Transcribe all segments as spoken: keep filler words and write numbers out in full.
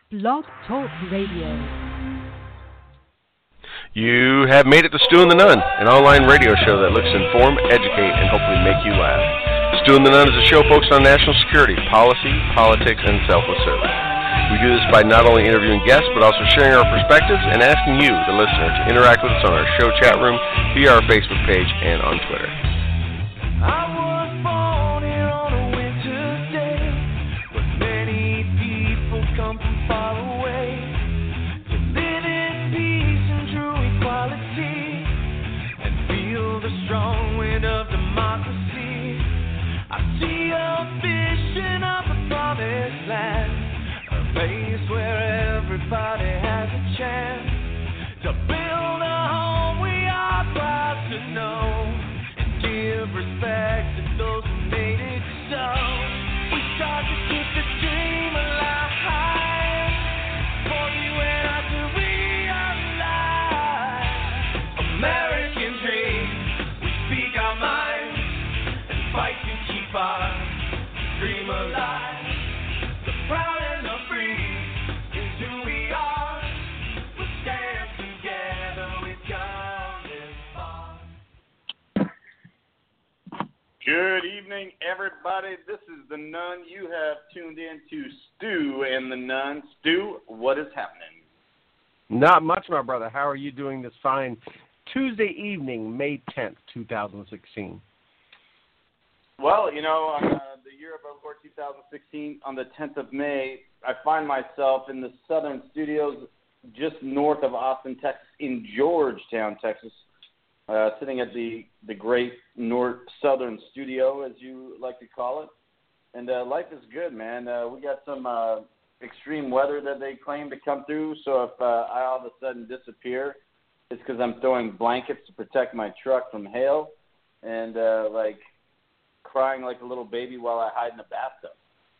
Blog Talk Radio. You have made it to Stu and the Nun, an online radio show that looks to inform, educate, and hopefully make you laugh. Stu and the Nun is a show focused on national security, policy, politics, and selfless service. We do this by not only interviewing guests, but also sharing our perspectives and asking you, the listener, to interact with us on our show chat room, via our Facebook page, and on Twitter. Everybody has a chance to build a home we are proud to know and give respect to those who made it so. We start to keep the dream alive for you and I to realize American dream. We speak our minds and fight to keep our dream alive. The proud and the free. Good evening, everybody. This is the Nun. You have tuned in to Stu and the Nun. Stu, what is happening? Not much, my brother. How are you doing this fine Tuesday evening, May tenth, twenty sixteen? Well, you know, on uh, the year of our Lord two thousand sixteen, on the tenth of May, I find myself in the Southern Studios just north of Austin, Texas, in Georgetown, Texas. Uh, sitting at the, the great North Southern Studio, as you like to call it. And uh, life is good, man. Uh, we got some uh, extreme weather that they claim to come through, so if uh, I all of a sudden disappear, it's because I'm throwing blankets to protect my truck from hail and, uh, like, crying like a little baby while I hide in a bathtub.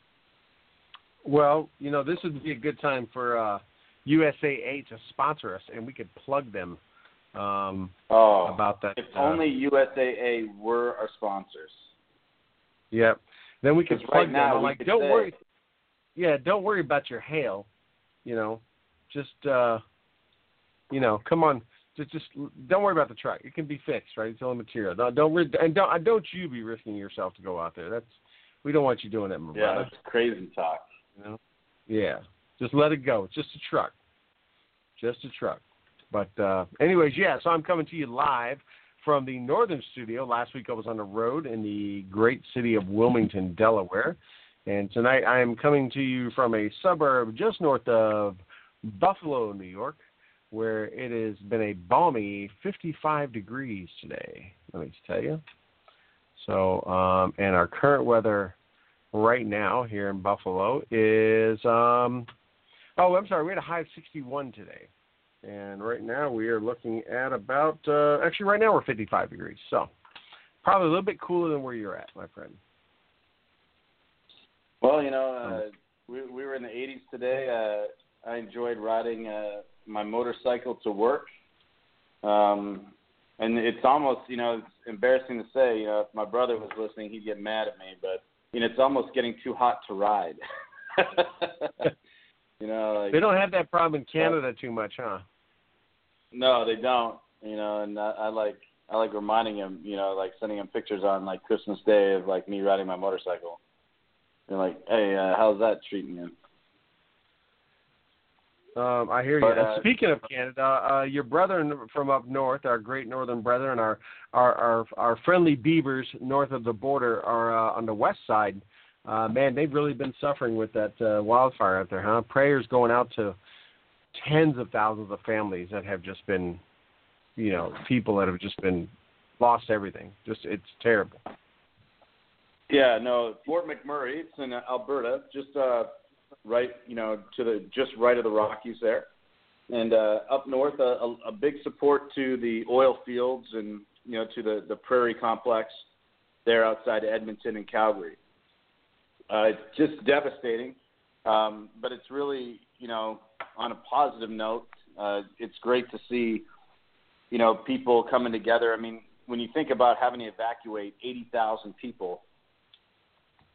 Well, you know, this would be a good time for uh, U S A A to sponsor us, and we could plug them. Um, oh, about that. If uh, only U S A A were our sponsors. Yep. Then we could plug right now, them. Like, don't say, worry. Yeah, don't worry about your hail. You know, just uh, you know, come on. Just, just don't worry about the truck. It can be fixed, right? It's only material. Don't, don't and don't, don't you be risking yourself to go out there. That's we don't want you doing that, my yeah, brother. Yeah, that's crazy talk. You know? Yeah, just let it go. It's just a truck. Just a truck. But uh, anyways, yeah, so I'm coming to you live from the Northern Studio. Last week I was on the road in the great city of Wilmington, Delaware. And tonight I am coming to you from a suburb just north of Buffalo, New York, where it has been a balmy fifty-five degrees today, let me tell you. So, um, and our current weather right now here in Buffalo is, um, oh, I'm sorry, we had a high of sixty-one today. And right now we are looking at about, uh, actually right now we're fifty-five degrees. So probably a little bit cooler than where you're at, my friend. Well, you know, uh, we, we were in the eighties today. Uh, I enjoyed riding uh, my motorcycle to work. Um, and it's almost, you know, it's embarrassing to say, you know, if my brother was listening, he'd get mad at me. But, you know, it's almost getting too hot to ride. You know, like, they don't have that problem in Canada too much, huh? No, they don't. You know, and I, I like I like reminding him, you know, like sending him pictures on like Christmas Day of like me riding my motorcycle. And like, hey, uh, how's that treating you? Um, I hear but, you. Uh, and speaking of Canada, uh, your brethren from up north, our great northern brethren, our our our, our friendly beavers north of the border, are uh, on the west side. Uh, man, they've really been suffering with that uh, wildfire out there, huh? Prayers going out to tens of thousands of families that have just been, you know, people that have just been lost everything. Just it's terrible. Yeah, no, Fort McMurray, it's in Alberta, just uh, right, you know, to the just right of the Rockies there, and uh, up north, a, a, a big support to the oil fields and you know to the the prairie complex there outside Edmonton and Calgary. Uh, it's just devastating, um, but it's really, you know, on a positive note, uh, it's great to see, you know, people coming together. I mean, when you think about having to evacuate eighty thousand people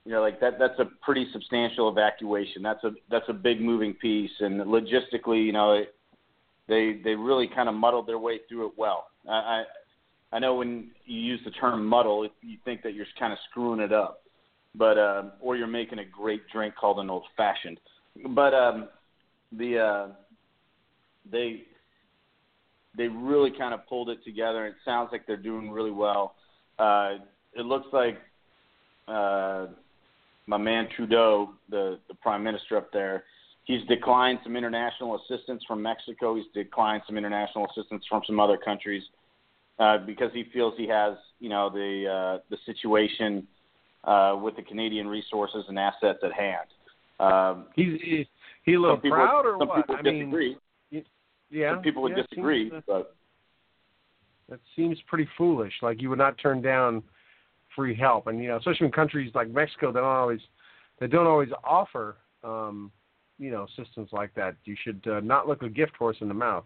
you know, like that that's a pretty substantial evacuation. That's a that's a big moving piece, and logistically, you know, it, they they really kind of muddled their way through it well. I, I I know when you use the term muddle, you think that you're kind of screwing it up, but uh, or you're making a great drink called an old fashioned. But um, the uh, they they really kind of pulled it together. It sounds like they're doing really well. Uh, it looks like uh, my man Trudeau, the, the prime minister up there, he's declined some international assistance from Mexico. He's declined some international assistance from some other countries uh, because he feels he has, you know, the uh, the situation uh, with the Canadian resources and assets at hand. Um, he's he, he a little people, proud or some what? People I disagree. mean, yeah, some people would yeah, disagree, seems, but that seems pretty foolish. Like you would not turn down free help, and you know, especially in countries like Mexico, they don't always they don't always offer um, you know assistance like that. You should uh, not look a gift horse in the mouth.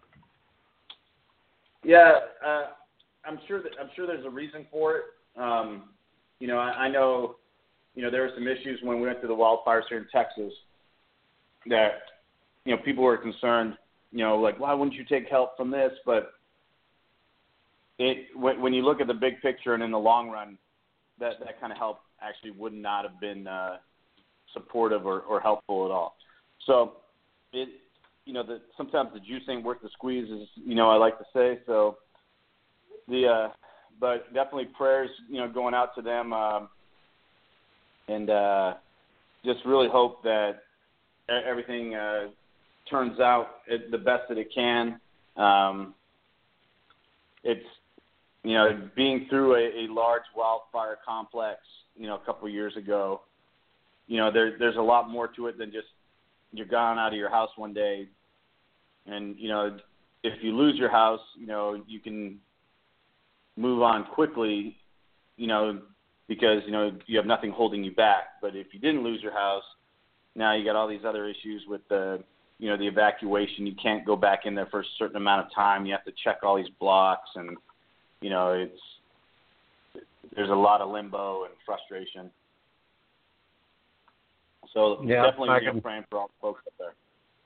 Yeah, uh, I'm sure that I'm sure there's a reason for it. Um, you know, I, I know, you know, there were some issues when we went through the wildfires here in Texas that, you know, people were concerned, you know, like, why wouldn't you take help from this? But it when, when you look at the big picture and in the long run, that, that kind of help actually would not have been uh, supportive or, or helpful at all. So, it, you know, the, sometimes the juice ain't worth the squeeze, is, you know, I like to say. So, the uh, but definitely prayers, you know, going out to them, um, and uh, just really hope that everything uh, turns out the best that it can. Um, it's You know, being through a, a large wildfire complex, you know, a couple of years ago, you know, there, there's a lot more to it than just you're gone out of your house one day. And, you know, if you lose your house, you know, you can move on quickly, you know, because, you know, you have nothing holding you back. But if you didn't lose your house, now you got all these other issues with the, you know, the evacuation. You can't go back in there for a certain amount of time. You have to check all these blocks, and, you know, it's there's a lot of limbo and frustration. So yeah, definitely I you know, can... praying for all the folks up there.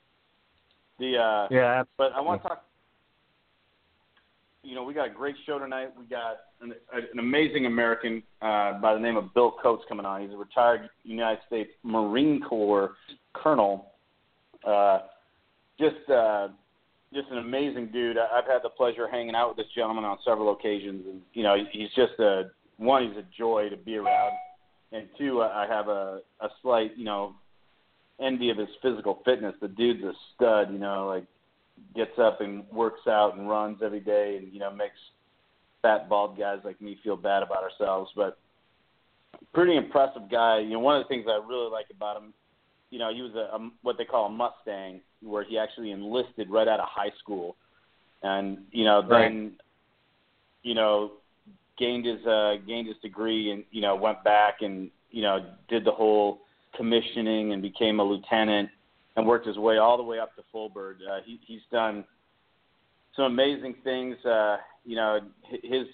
The uh, yeah, but I want to talk. You know, we got a great show tonight. We got an, an amazing American uh, by the name of Bill Coates coming on. He's a retired United States Marine Corps colonel. Uh, just. Uh, Just an amazing dude. I've had the pleasure of hanging out with this gentleman on several occasions, and you know, he's just a one. He's a joy to be around, and two, I have a, a slight, you know, envy of his physical fitness. The dude's a stud. You know, like gets up and works out and runs every day, and you know, makes fat bald guys like me feel bad about ourselves. But pretty impressive guy. You know, one of the things I really like about him, you know, he was a, a what they call a Mustang, where he actually enlisted right out of high school, and you know then, right. you know, gained his uh, gained his degree, and you know went back and you know did the whole commissioning and became a lieutenant, and worked his way all the way up to full bird. Uh, he, he's done some amazing things. Uh, you know, his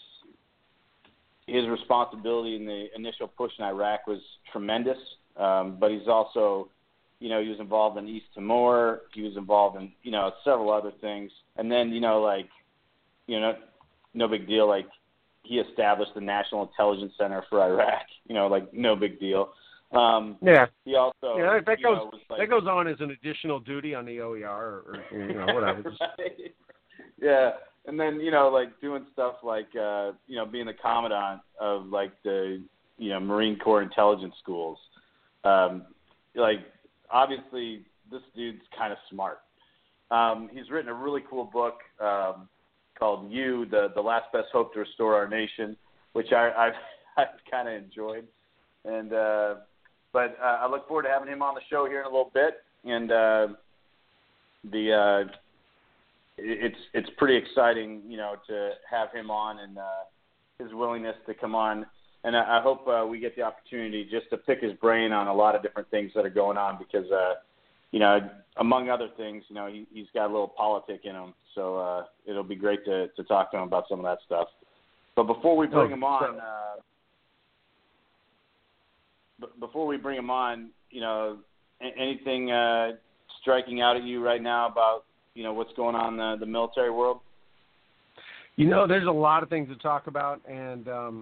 his responsibility in the initial push in Iraq was tremendous, um, but he's also You know, he was involved in East Timor. He was involved in, you know, several other things. And then, you know, like, you know, no big deal. Like, he established the National Intelligence Center for Iraq. You know, like, no big deal. Um, yeah. He also, yeah, that goes know, was like, that goes on as an additional duty on the O E R, or, or you know, whatever. right. Yeah, and then you know, like doing stuff like, uh, you know, being the commandant of like the, you know, Marine Corps intelligence schools. Um, like, obviously, this dude's kind of smart. Um, he's written a really cool book um, called "You: the the Last Best Hope to Restore Our Nation," which I, I've, I've kind of enjoyed. And uh, but uh, I look forward to having him on the show here in a little bit. And uh, the uh, it's it's pretty exciting, you know, to have him on, and uh, his willingness to come on. And I, I hope uh, we get the opportunity just to pick his brain on a lot of different things that are going on, because uh, you know, among other things, you know, he, he's got a little politic in him. So uh, it'll be great to, to talk to him about some of that stuff. But before we bring oh, him on, so- uh, b- before we bring him on, you know, a- anything uh, striking out at you right now about, you know, what's going on in the, the military world? You know, there's a lot of things to talk about, and um,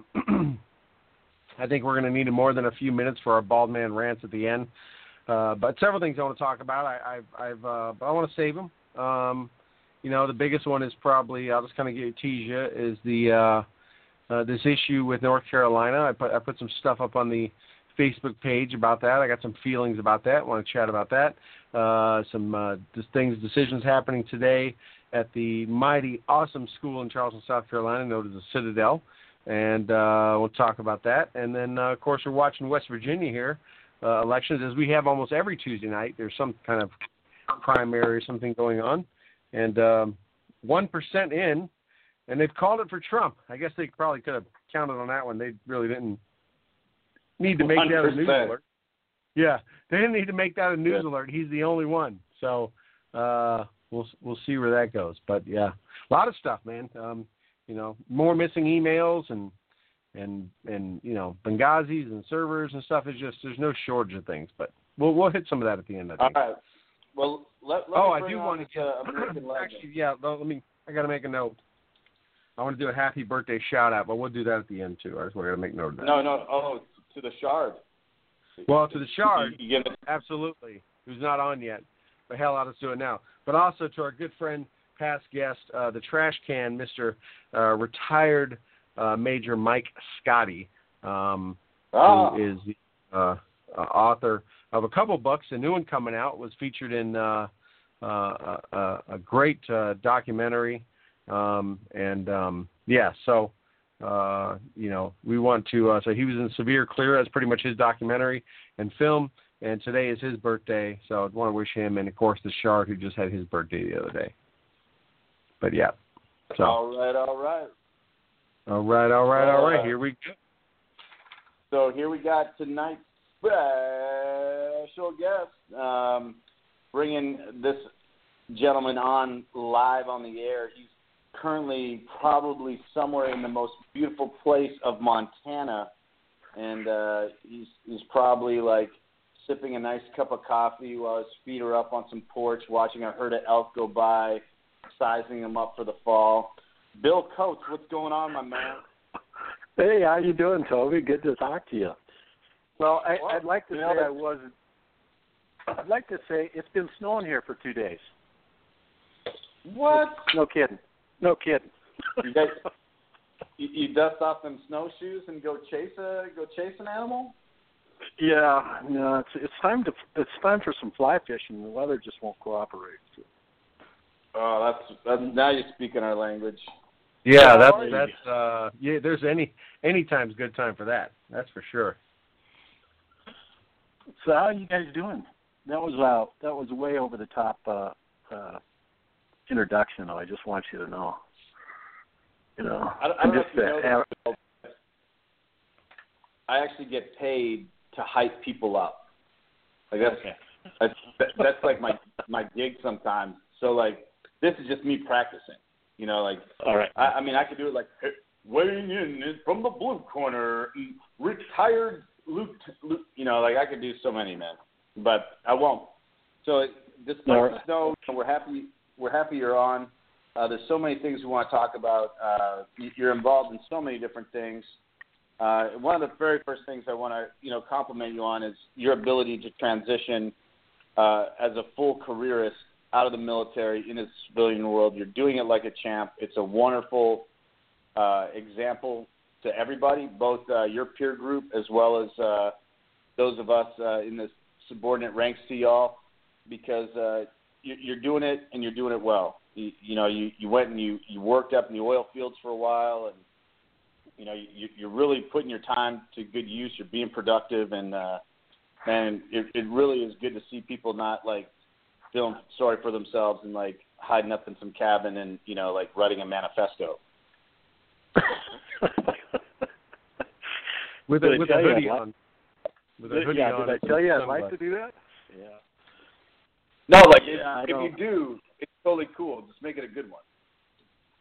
I think we're going to need more than a few minutes for our bald man rants at the end. Uh, but several things I want to talk about. I, I've, I've uh, but I want to save them. Um, you know, the biggest one is probably, I'll just kind of get tease you, is the uh, uh, this issue with North Carolina. I put I put some stuff up on the Facebook page about that. I got some feelings about that. I want to chat about that. Uh, some uh, just things, decisions happening today at the mighty, awesome school in Charleston, South Carolina, known as the Citadel. And uh, we'll talk about that. And then, uh, of course, we're watching West Virginia here, uh, elections, as we have almost every Tuesday night. There's some kind of primary or something going on. And um, one percent in, and they've called it for Trump. I guess they probably could have counted on that one. They really didn't need to make that a news alert. Yeah, they didn't need to make that a news yeah. alert. He's the only one. So uh, we'll we'll see where that goes. But, yeah, a lot of stuff, man. Um, you know, more missing emails and, and and you know, Benghazis and servers and stuff. Is just, there's no shortage of things. But we'll we'll hit some of that at the end, I think. All right. Well, let, let oh, me I do want to get uh, American legend. Actually, yeah. Let me. I got to make a note. I want to do a happy birthday shout out, but we'll do that at the end too. I just got to make note of that. No, no. Oh, to the Shard. Well, to the Shard, you, you absolutely. Who's not on yet? But hell, I'll just do it now. But also to our good friend, past guest, uh, the Trash Can, Mister Uh, retired uh, Major Mike Scotty, um, oh. who is the uh, uh, author of a couple books. A new one coming out was featured in uh, uh, a, a great uh, documentary. Um, and, um, yeah, so, uh, you know, we want to, uh, so he was in Severe Clear. That's pretty much his documentary and film. And today is his birthday. So I want to wish him, and, of course, the Shard, who just had his birthday the other day. But, yeah. So. All right, all right. All right, all right, all right. Here we go. So here we got tonight's special guest, um, bringing this gentleman on live on the air. He's currently probably somewhere in the most beautiful place of Montana, and uh, he's he's probably like sipping a nice cup of coffee while his feet are up on some porch, watching a herd of elk go by, sizing them up for the fall. Bill Coates, what's going on, my man? Hey, how you doing, Toby? Good to talk to you. Well, I, well I'd like to say I was. I'd like to say it's been snowing here for two days. What? No kidding. No kidding. You guys, you, you dust off them snowshoes and go chase a go chase an animal? Yeah, no, it's it's time to it's time for some fly fishing. The weather just won't cooperate. Oh, that's, that's now you're speaking our language. Yeah, that's that's uh yeah. There's any any time's good time for that. That's for sure. So how are you guys doing? That was uh that was way over the top uh, uh, introduction. Though I just want you to know. You know, I, I I'm don't know just if you know uh, this, I actually get paid to hype people up. Like that's okay. that's, that's like my my gig sometimes. So like this is just me practicing. You know, like all right. I, I mean, I could do it like hey, weighing in from the blue corner, retired Luke. Luke you know, like I could do so many, man, but I won't. So despite right. the snow, we're happy. We're happy you're on. Uh, there's so many things we want to talk about. Uh, you're involved in so many different things. Uh, one of the very first things I want to, you know, compliment you on is your ability to transition uh, as a full careerist out of the military into the civilian world. You're doing it like a champ. It's a wonderful uh, example to everybody, both uh, your peer group as well as uh, those of us uh, in the subordinate ranks to y'all, because uh, you, you're doing it and you're doing it well. You, you know, you, you went and you, you worked up in the oil fields for a while, and you know, you, you're really putting your time to good use. You're being productive, and uh, and it, it really is good to see people not like feeling sorry for themselves and like hiding up in some cabin and, you know, like writing a manifesto. with a, with a hoodie on. With a hoodie yeah, on. did I tell you I'd like to do that? Yeah. No, like yeah, if, if you do, it's totally cool. Just make it a good one.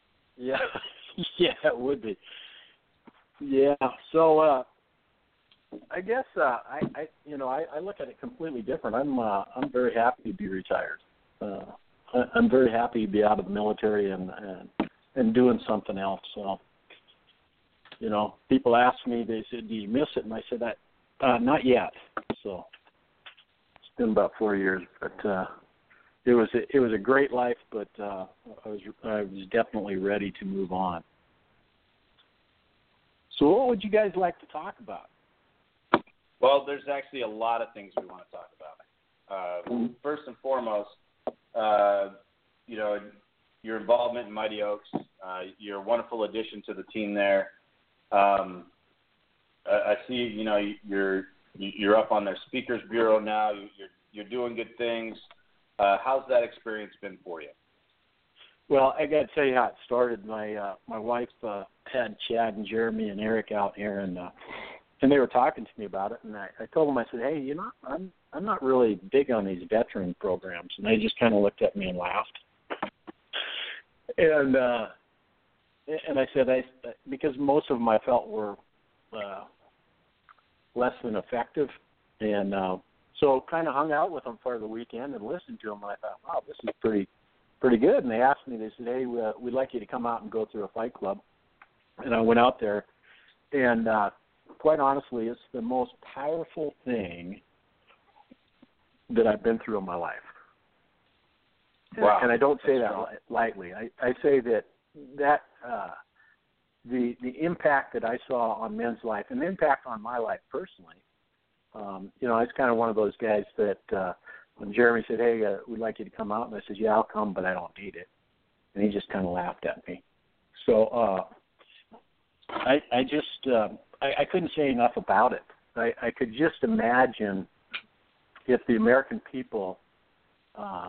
Yeah, yeah, it would be. Yeah. So, uh, I guess uh, I, I, you know, I, I look at it completely different. I'm, uh, I'm very happy to be retired. Uh, I, I'm very happy to be out of the military and, and and doing something else. So, you know, people ask me, they said, "Do you miss it?" And I said, "I, uh, not yet." So, it's been about four years, but uh, it was a, it was a great life. But uh, I was I was definitely ready to move on. So, what would you guys like to talk about? Well, there's actually a lot of things we want to talk about. Uh, first and foremost, uh, you know, your involvement in Mighty Oaks. Uh, you're a wonderful addition to the team there. Um, I, I see, you know, you're you're up on their speakers bureau now. You're you're doing good things. Uh, how's that experience been for you? Well, I got to tell you how it started. My uh, my wife uh, had Chad and Jeremy and Eric out here, and uh, and they were talking to me about it. And I, I told them, I said, "Hey, you know, I'm I'm not really big on these veteran programs." And they just kind of looked at me and laughed. And uh, and I said, I because most of them I felt were uh, less than effective, and uh, so kind of hung out with them for the weekend and listened to them. And I thought, wow, this is pretty. Pretty good, and they asked me. They said, "Hey, uh, we'd like you to come out and go through a fight club." And I went out there, and uh, quite honestly, it's the most powerful thing that I've been through in my life. Wow. And I don't say that lightly. I, I say that that uh, the the impact that I saw on men's life and the impact on my life personally. Um, you know, I was kind of one of those guys that. Uh, When Jeremy said, "Hey, uh, we'd like you to come out," and I said, "Yeah, I'll come, but I don't need it," and he just kind of laughed at me. So uh, I, I just uh, I, I couldn't say enough about it. I, I could just imagine if the American people um,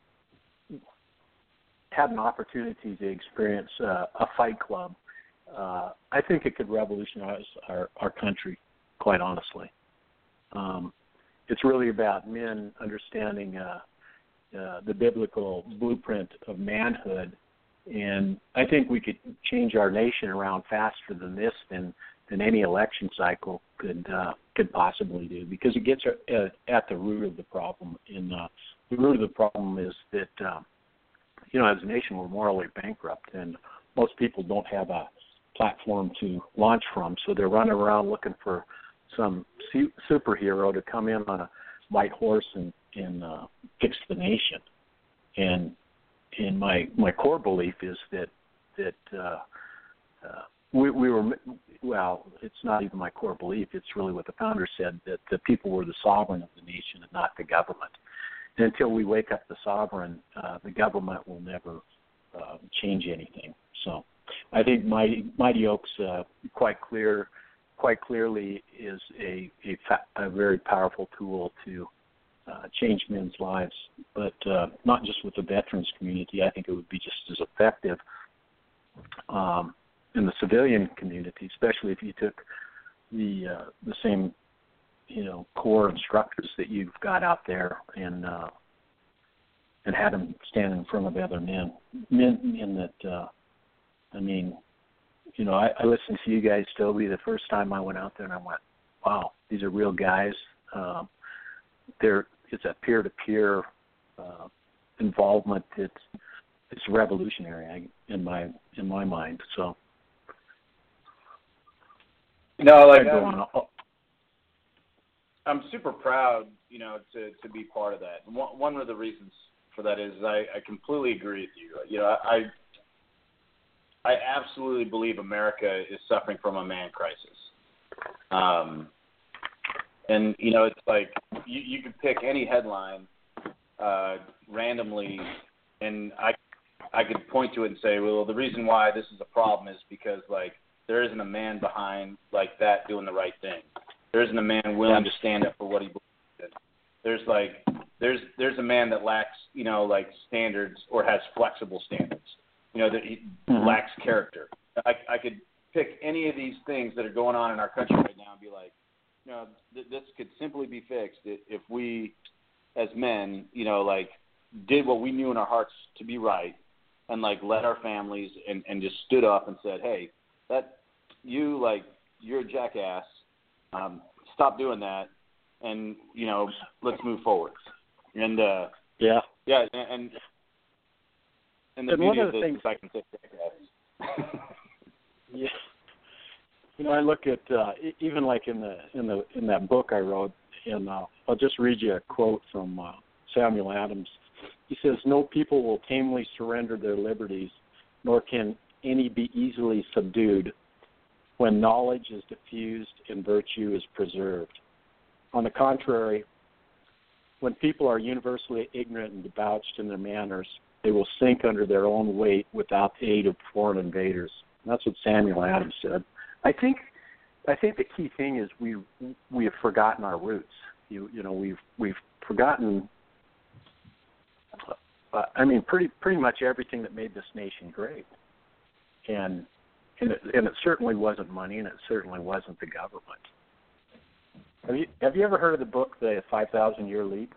had an opportunity to experience uh, a fight club. Uh, I think it could revolutionize our, our country, quite honestly. Um, It's really about men understanding uh, uh, the biblical blueprint of manhood, and I think we could change our nation around faster than this than, than any election cycle could uh, could possibly do, because it gets at, at the root of the problem. And uh, the root of the problem is that uh, you know, as a nation, we're morally bankrupt, and most people don't have a platform to launch from, so they're running around looking for some su- superhero to come in on a white horse and, and uh, fix the nation. And and my my core belief is that that uh, uh, we, we were well. It's not even my core belief. It's really what the founder said, that the people were the sovereign of the nation and not the government. And until we wake up the sovereign, uh, the government will never uh, change anything. So I think Mighty, Mighty Oaks uh, quite clear. quite clearly is a, a, fa- a very powerful tool to uh, change men's lives, but uh, not just with the veterans community. I think it would be just as effective um, in the civilian community, especially if you took the uh, the same, you know, core instructors that you've got out there and uh, and had them stand in front of other men, men, men that, uh, I mean, You know, I, I listened to you guys, Toby, the first time I went out there, and I went, wow, these are real guys. Um, they're, it's a peer-to-peer uh, involvement. It's it's revolutionary I, in my in my mind. So, no, like I'm, I'm, I'm super proud, you know, to, to be part of that. And one, one of the reasons for that is I, I completely agree with you. You know, I. I absolutely believe America is suffering from a man crisis. Um, and, you know, it's like you, you could pick any headline uh, randomly, and I, I could point to it and say, well, the reason why this is a problem is because, like, there isn't a man behind, like, that doing the right thing. There isn't a man willing to stand up for what he believes in. There's, like, there's, there's a man that lacks, you know, like, standards or has flexible standards. You know, that he mm-hmm. lacks character. I, I could pick any of these things that are going on in our country right now and be like, you know, th- this could simply be fixed if we, as men, you know, like, did what we knew in our hearts to be right, and like led our families and, and just stood up and said, hey, that you like you're a jackass. Um, stop doing that, and you know, let's move forward. And uh, yeah, yeah, and and, and the and beauty one of of the this things is I can take that. yeah. You know, I look at uh, e- even like in the in the in that book I wrote, and uh, I'll just read you a quote from uh, Samuel Adams. He says, "No people will tamely surrender their liberties, nor can any be easily subdued, when knowledge is diffused and virtue is preserved. On the contrary, when people are universally ignorant and debauched in their manners, they will sink under their own weight without the aid of foreign invaders." And that's what Samuel Adams said. I think, I think the key thing is we we have forgotten our roots. You you know we've we've forgotten. Uh, I mean, pretty pretty much everything that made this nation great, and and it, and it certainly wasn't money, and it certainly wasn't the government. Have you have you ever heard of the book The Five Thousand Year Leap?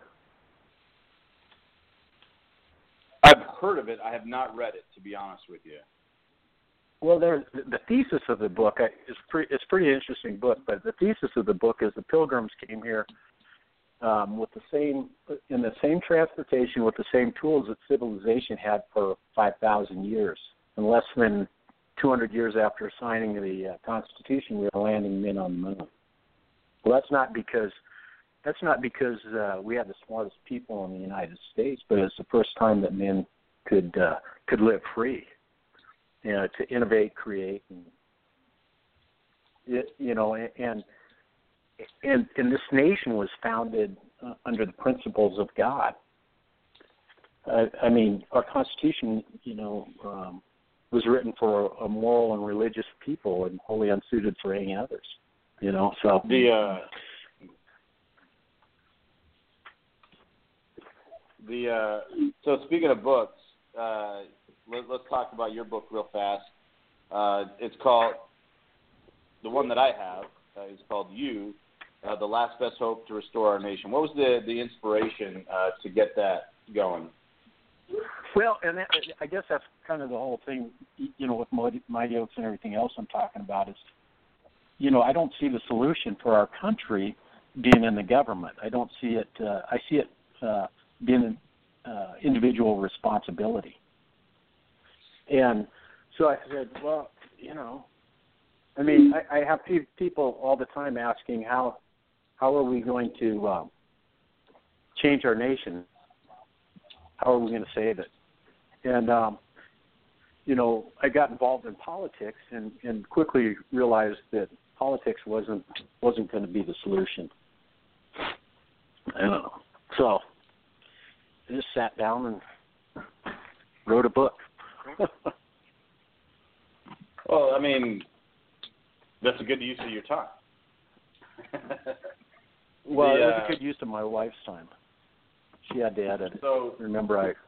I've heard of it. I have not read it, to be honest with you. Well, there, the thesis of the book is pretty, it's a pretty interesting book, but the thesis of the book is the Pilgrims came here um, with the same, in the same transportation with the same tools that civilization had for five thousand years. And less than two hundred years after signing the uh, Constitution, we were landing men on the moon. Well, that's not because that's not because uh, we had the smartest people in the United States, but it's the first time that men could uh, could live free. You know, to innovate, create, and it, you know, and and and this nation was founded uh, under the principles of God. Uh, I mean, our Constitution, you know, um, was written for a moral and religious people, and wholly unsuited for any others. You know, so the uh, the uh, so speaking of books. Uh, Let, let's talk about your book real fast. Uh, it's called, the one that I have uh, is called You, uh, The Last Best Hope to Restore Our Nation. What was the, the inspiration uh, to get that going? Well, and that, I guess that's kind of the whole thing, you know, with Mighty Oaks and everything else I'm talking about is, you know, I don't see the solution for our country being in the government. I don't see it, uh, I see it uh, being uh, individual responsibility. And so I said, well, you know, I mean, I, I have pe- people all the time asking how how are we going to um, change our nation? How are we going to save it? And, um, you know, I got involved in politics and, and quickly realized that politics wasn't wasn't going to be the solution. I don't know. So I just sat down and wrote a book. Well, I mean, that's a good use of your time. Well, the, it was uh, a good use of my wife's time. She had to edit it. So, remember, I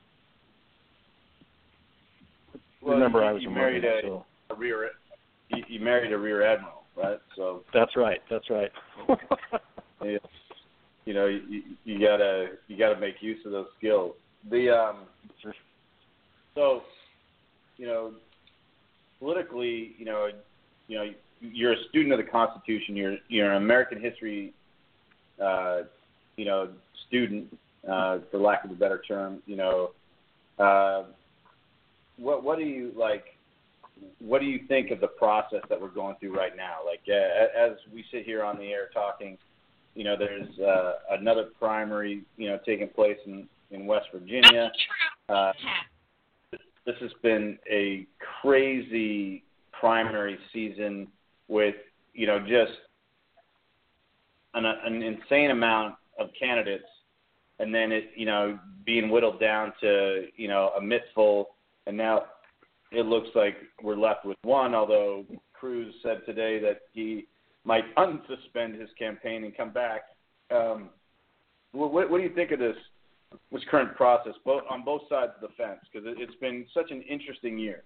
well, remember you, I was you a married mother, a, so. a rear. You, you married a rear admiral, right? So that's right. That's right. you, you know, you, you gotta you gotta make use of those skills. The um. So, you know, politically, you know, you know, you're a student of the Constitution. You're you're an American history, uh, you know, student, uh, for lack of a better term. You know, uh, what what do you like? What do you think of the process that we're going through right now? Like, uh, as we sit here on the air talking, you know, there's uh, another primary, you know, taking place in in West Virginia. Uh, This has been a crazy primary season with, you know, just an, an insane amount of candidates, and then it, you know, being whittled down to, you know, a mittful, and now it looks like we're left with one, although Cruz said today that he might unsuspend his campaign and come back. Um, what, what do you think of this? This current process, both on both sides of the fence, because it, it's been such an interesting year.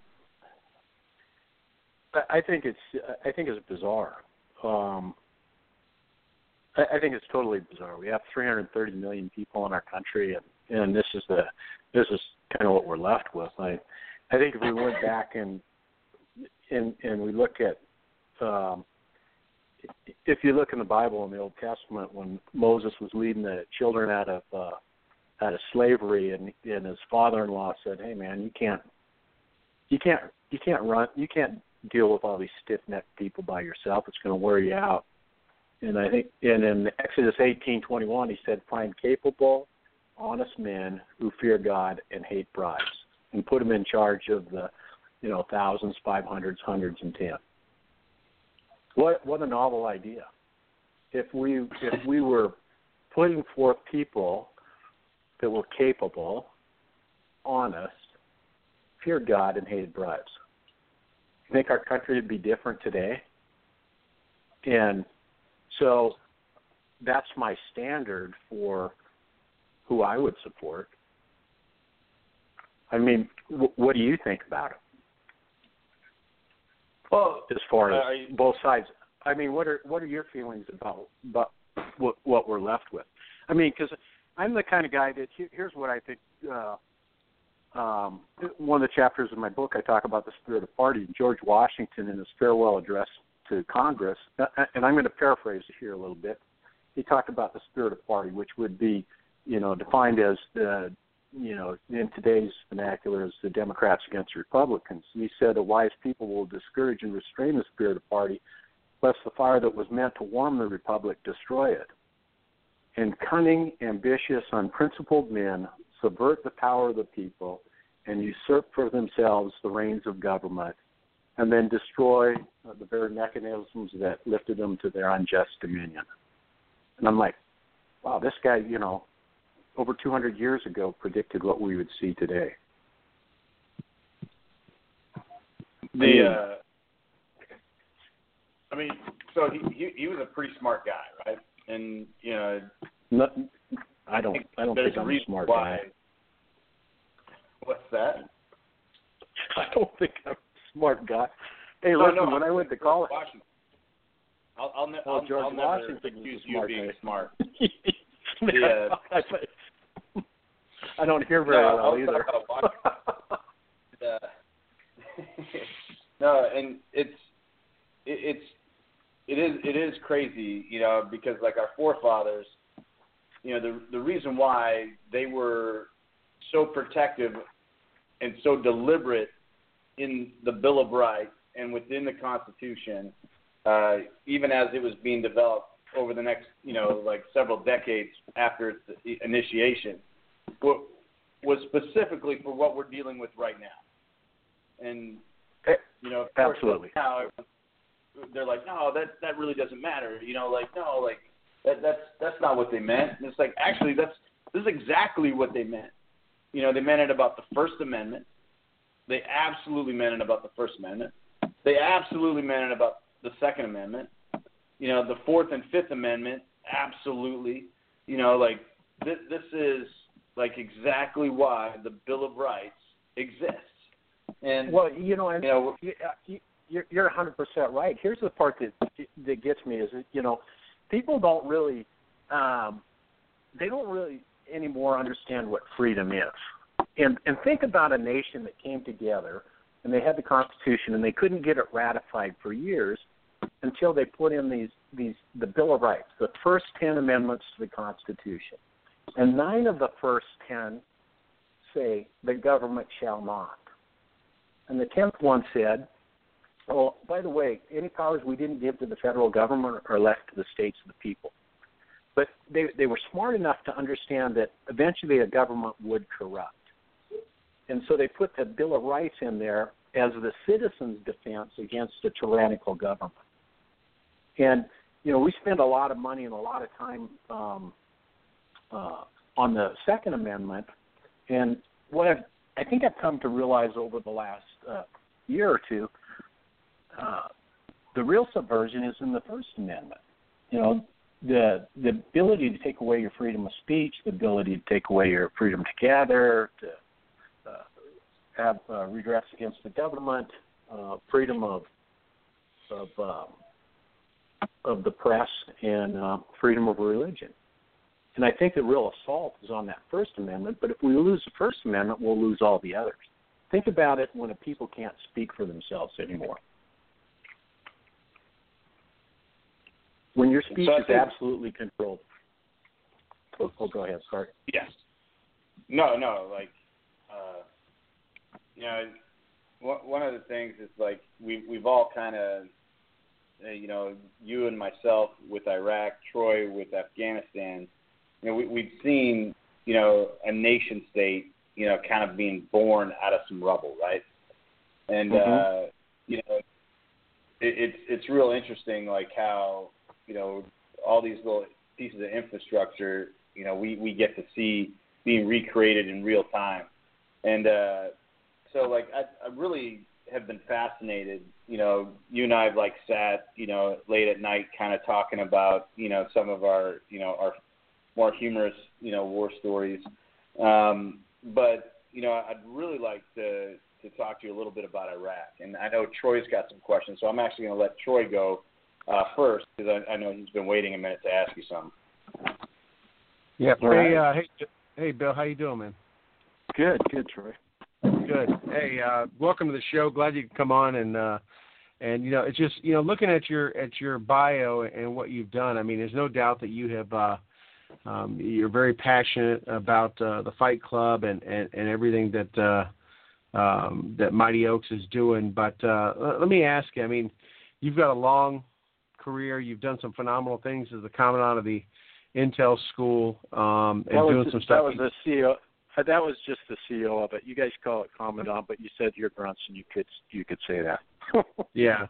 I think it's I think it's bizarre. Um, I, I think it's totally bizarre. We have three hundred thirty million people in our country, and, and this is the this is kind of what we're left with. I I think if we went back and and and we look at um, if you look in the Bible in the Old Testament, when Moses was leading the children out of uh, out of slavery, and, and his father-in-law said, "Hey, man, you can't, you can't, you can't run, you can't deal with all these stiff-necked people by yourself. It's going to wear you out." And I think, and in Exodus eighteen twenty-one, he said, "Find capable, honest men who fear God and hate bribes, and put them in charge of the, you know, thousands, five hundreds, hundreds, and ten." What what a novel idea! If we if we were putting forth people that were capable, honest, feared God, and hated bribes, you think our country would be different today? And so that's my standard for who I would support. I mean, w- what do you think about it? Well, as far as uh, you, both sides, I mean, what are what are your feelings about about what, what we're left with? I mean, because I'm the kind of guy that here's what I think. Uh, um, one of the chapters in my book, I talk about the spirit of party. George Washington, in his farewell address to Congress, and I'm going to paraphrase it here a little bit. He talked about the spirit of party, which would be, you know, defined as the, you know, in today's vernacular, as the Democrats against Republicans. He said, "A wise people will discourage and restrain the spirit of party, lest the fire that was meant to warm the republic destroy it. And cunning, ambitious, unprincipled men subvert the power of the people and usurp for themselves the reins of government, and then destroy uh, the very mechanisms that lifted them to their unjust dominion." And I'm like, wow, this guy, you know, over two hundred years ago predicted what we would see today. The, uh, I mean, so he, he he was a pretty smart guy, right? And you know, no, I don't, I don't think I'm a smart why. guy. What's that? I don't think I'm a smart guy. Hey, no, listen, no, when I'm I went to college, Washington. I'll, I'll, ne- oh, I'll, George I'll never Washington accuse was a you of smart being guy. smart. Yeah. I don't hear very no, well I'll either. talk about Washington. uh, no, and it's it, it's it is it is crazy, you know, because like our forefathers, you know, the the reason why they were so protective and so deliberate in the Bill of Rights and within the Constitution, uh, even as it was being developed over the next, you know, like several decades after its initiation, was specifically for what we're dealing with right now. And, you know, of course, absolutely. Now they're like, no, that that really doesn't matter. You know, like, no, like, that, that's that's not what they meant. And it's like, actually, that's this is exactly what they meant. You know, they meant it about the First Amendment. They absolutely meant it about the First Amendment. They absolutely meant it about the Second Amendment. You know, the Fourth and Fifth Amendment, absolutely. You know, like, this, this is, like, exactly why the Bill of Rights exists. And, well, you know, and you know, you, you're, you're one hundred percent right. Here's the part that that gets me is, that, you know, people don't really, um, they don't really anymore understand what freedom is. And and think about a nation that came together and they had the Constitution and they couldn't get it ratified for years until they put in these, these the Bill of Rights, the first ten amendments to the Constitution. And nine of the first ten say the government shall not. And the tenth one said, oh, by the way, any powers we didn't give to the federal government are left to the states and the people. But they they were smart enough to understand that eventually a government would corrupt. And so they put the Bill of Rights in there as the citizens' defense against a tyrannical government. And, you know, we spend a lot of money and a lot of time um, uh, on the Second Amendment. And what I've, I think I've come to realize over the last uh, year or two, uh, the real subversion is in the First Amendment. You know, the the ability to take away your freedom of speech, the ability to take away your freedom to gather, to uh, have uh, redress against the government, uh, freedom of of um, of the press, and uh, freedom of religion. And I think the real assault is on that First Amendment. But if we lose the First Amendment, we'll lose all the others. Think about it when a people can't speak for themselves anymore. When your speech so is think, absolutely controlled. Oh, oh, go ahead. Sorry. Yes. No, no. Like, uh, you know, one of the things is like we we've all kind of, you know, you and myself with Iraq, Troy with Afghanistan. You know, we, we've seen, you know, a nation state, you know, kind of being born out of some rubble, right? And mm-hmm. uh, you know, it, it's it's real interesting, like how, you know, all these little pieces of infrastructure, you know, we, we get to see being recreated in real time. And uh, so, like, I, I really have been fascinated. You know, you and I have, like, sat, you know, late at night kind of talking about, you know, some of our, you know, our more humorous, you know, war stories. Um, but, you know, I'd really like to, to talk to you a little bit about Iraq. And I know Troy's got some questions, so I'm actually going to let Troy go uh, first because I, I know he's been waiting a minute to ask you something. Yeah. Hey, right. uh, hey, hey, Bill, how you doing, man? Good, good, Troy. Good. Hey, uh, welcome to the show. Glad you could come on, and uh, and you know, it's just, you know, looking at your at your bio and what you've done. I mean, there's no doubt that you have uh, um, you're very passionate about uh, the Fight Club and, and, and everything that uh, um, that Mighty Oaks is doing. But uh, let me ask you. I mean, you've got a long career. You've done some phenomenal things as the commandant of the Intel School um, and that doing was, some stuff. That was the C E O. That was just the C E O of it. You guys call it commandant, but you said you're grunts, and you could you could say that. Yeah,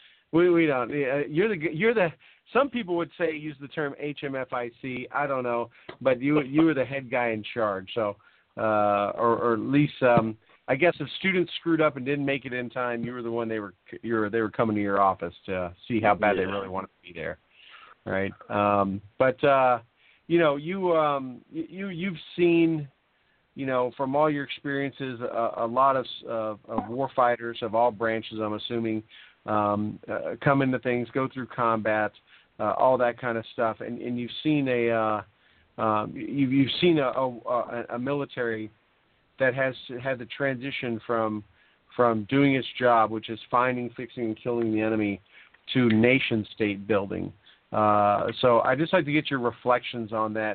we we don't. You're the you're the. Some people would say use the term H M F I C. I don't know, but you you were the head guy in charge. So, uh, or or at least um, I guess if students screwed up and didn't make it in time, you were the one they were you were they were coming to your office to see how bad yeah. they really wanted to be there, right? Um, but uh, you know, you um, you you've seen, you know, from all your experiences, a, a lot of, of, of war fighters of all branches, I'm assuming, um, uh, come into things, go through combat, uh, all that kind of stuff, and, and you've seen a uh, um, you've, you've seen a, a, a military that has had the transition from from doing its job, which is finding, fixing, and killing the enemy, to nation state building. Uh, so I'd just like to get your reflections on that.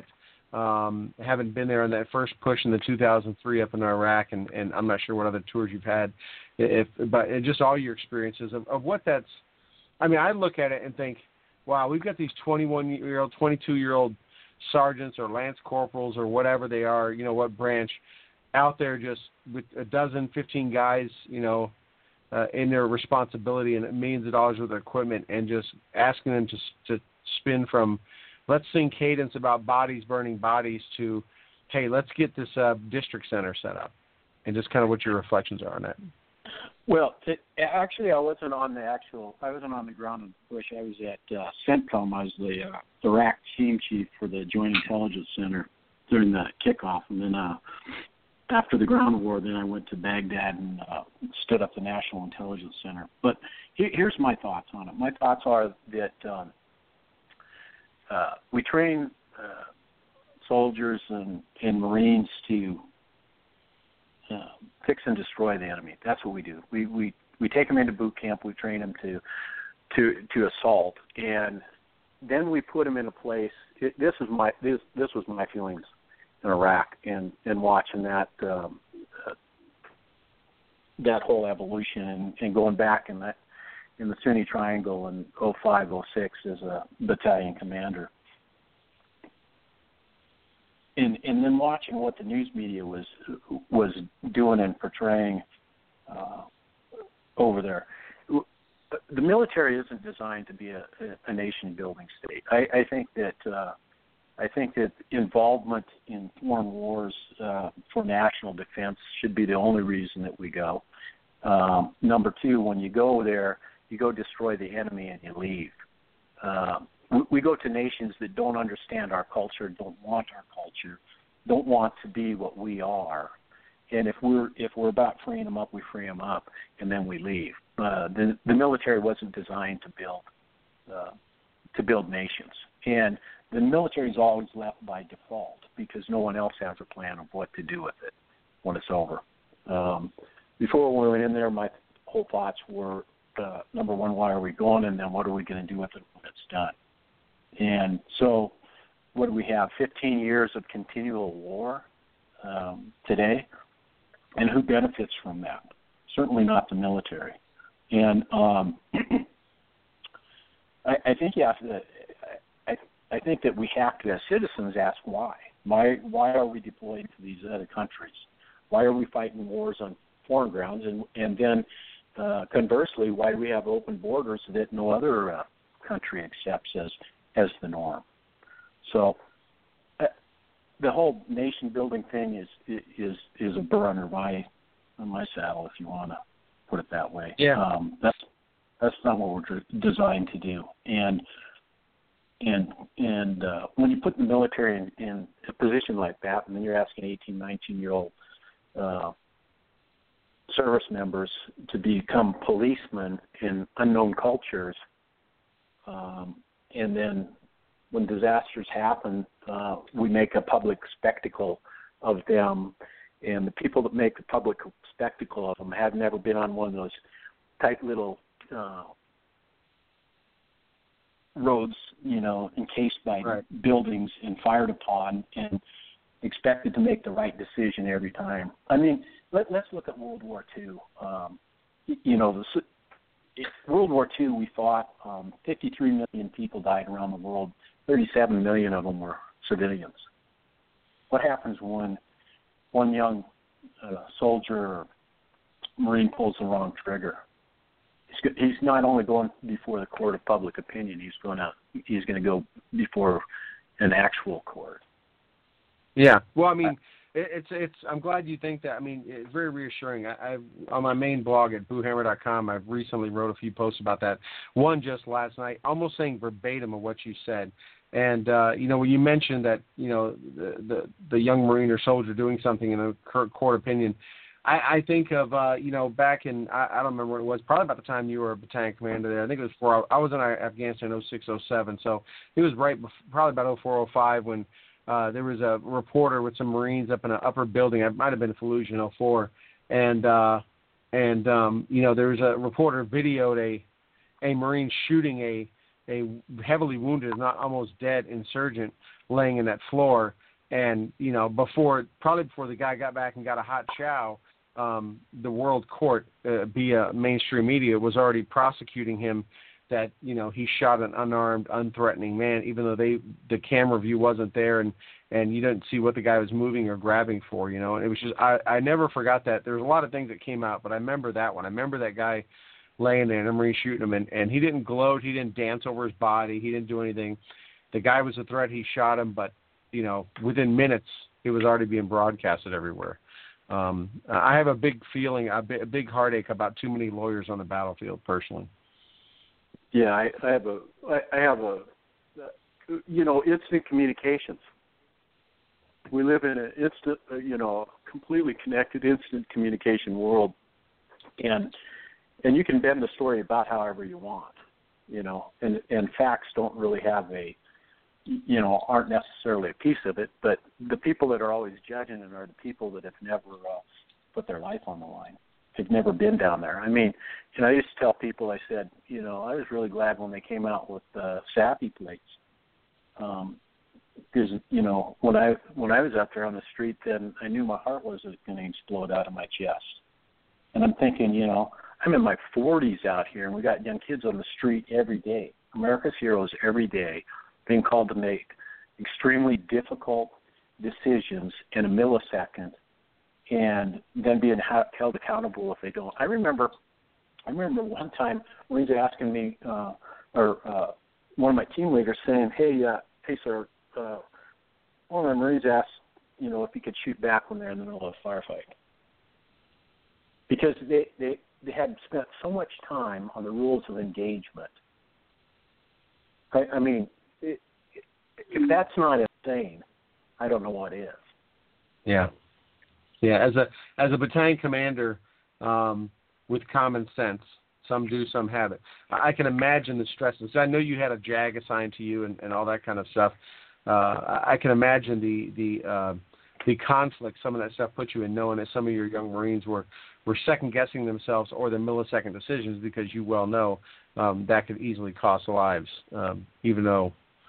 Um, having been there on that first push in the two thousand three up in Iraq, and, and I'm not sure what other tours you've had, if but just all your experiences of, of what that's. I mean, I look at it and think, wow, we've got these twenty-one-year-old, twenty-two-year-old sergeants or lance corporals or whatever they are, you know, what branch, out there just with a dozen, fifteen guys, you know, uh, in their responsibility and millions of dollars worth of equipment, and just asking them to to spin from, let's sing cadence about bodies burning bodies, to, hey, let's get this uh, district center set up, and just kind of what your reflections are on that. Well, it, actually, I wasn't on the actual. I wasn't on the ground in the bush. I was at uh, CENTCOM. I was the uh, Iraq team chief for the Joint Intelligence Center during the kickoff, and then uh, after the ground war, then I went to Baghdad and uh, stood up the National Intelligence Center. But here, here's my thoughts on it. My thoughts are that. Um, Uh, we train uh, soldiers and, and Marines to uh, fix and destroy the enemy. That's what we do. We we, we take them into boot camp. We train them to to to assault, and then we put them in a place. It, this is my this this was my feelings in Iraq, and, and watching that um, uh, that whole evolution, and, and going back in that. in the Sunni Triangle in oh five, oh six as a battalion commander. And, and then watching what the news media was was doing and portraying uh, over there. The military isn't designed to be a, a nation-building state. I, I think that uh, I think that involvement in foreign wars uh, for national defense should be the only reason that we go. Um, number two, when you go there, you go destroy the enemy and you leave. Uh, we, we go to nations that don't understand our culture, don't want our culture, don't want to be what we are. And if we're if we're about freeing them up, we free them up, and then we leave. Uh, the the military wasn't designed to build uh, to build nations, and the military is always left by default because no one else has a plan of what to do with it when it's over. Um, before we went in there, my whole thoughts were. Uh, number one, why are we going, and then what are we going to do with it when it's done? And so what do we have, fifteen years of continual war um, today? And who benefits from that? Certainly not the military. And um, I, I think you have to, I, I think that we have to, as citizens, ask why. Why why are we deployed to these other countries? Why are we fighting wars on foreign grounds? And, and then uh, conversely, why do we have open borders that no other uh, country accepts as, as the norm? So uh, the whole nation-building thing is is is a burr under my on my saddle, if you want to put it that way. Yeah. Um, that's that's not what we're designed to do. And and and uh, when you put the military in, in a position like that, and then you're asking eighteen, nineteen-year-old uh, service members to become policemen in unknown cultures, um, and then when disasters happen, uh, we make a public spectacle of them, and the people that make the public spectacle of them have never been on one of those tight little uh, roads, you know, encased by right. buildings and fired upon and expected to make the right decision every time. I mean, let, let's look at World War Two. Um, you know, the, World War Two, we fought, um, fifty-three million people died around the world. thirty-seven million of them were civilians. What happens when one young uh, soldier or Marine pulls the wrong trigger? He's, he's not only going before the court of public opinion, he's going to he's going to go before an actual court. Yeah. Well, I mean, it, it's it's. I'm glad you think that. I mean, it's very reassuring. I, I've on my main blog at boo hammer dot com, I've recently wrote a few posts about that. One just last night, almost saying verbatim of what you said. And, uh, you know, when you mentioned that, you know, the, the, the young Marine or soldier doing something in a court opinion, I, I think of, uh, you know, back in, I, I don't remember what it was, probably about the time you were a battalion commander there. I think it was four, I was in Afghanistan in oh six, oh seven, so it was right before, probably about oh four, oh five when uh, there was a reporter with some Marines up in an upper building. It might have been Fallujah in oh four. And, uh, and um, you know, there was a reporter videoed a, a Marine shooting a, a heavily wounded, not almost dead insurgent laying in that floor. And, you know, before, probably before the guy got back and got a hot chow, um, the world court, uh, via mainstream media, was already prosecuting him that, you know, he shot an unarmed, unthreatening man, even though they, the camera view wasn't there and, and you didn't see what the guy was moving or grabbing for, you know. And it was just, I, I never forgot that. There was a lot of things that came out, but I remember that one. I remember that guy laying there and a Marine shooting him, and, and he didn't gloat, he didn't dance over his body, he didn't do anything. The guy was a threat, he shot him, but, you know, within minutes, it was already being broadcasted everywhere. Um, I have a big feeling, a big, a big heartache about too many lawyers on the battlefield, personally. Yeah, I, I have a, I, I have a, you know, instant communications. We live in an instant, you know, completely connected instant communication world, and And you can bend the story about however you want, you know, and, and facts don't really have a, you know, aren't necessarily a piece of it, but the people that are always judging it are the people that have never uh, put their life on the line. They've never been down there. I mean, you know, I used to tell people, I said, you know, I was really glad when they came out with uh, SAPI plates. Um, because, you know, when I when I was out there on the street, then I knew my heart was going to explode out of my chest. And I'm thinking, you know, I'm in my forties out here, and we got young kids on the street every day, America's heroes every day, being called to make extremely difficult decisions in a millisecond, and then being ha- held accountable if they don't. I remember, I remember one time Marines asking me, uh, or uh, one of my team leaders saying, "Hey, uh, hey, sir," uh, one of my Marines asked, you know, if he could shoot back when they're in the middle of a firefight, because they they. They had spent so much time on the rules of engagement. I, I mean, it, if that's not insane, I don't know what is. Yeah, yeah. As a as a battalion commander, um, with common sense, some do, some have it. I can imagine the stresses. I know you had a JAG assigned to you and, and all that kind of stuff. Uh, I can imagine the the uh, the conflict some of that stuff put you in, knowing that some of your young Marines were. were second-guessing themselves or their millisecond decisions, because you well know um, that could easily cost lives, um, even though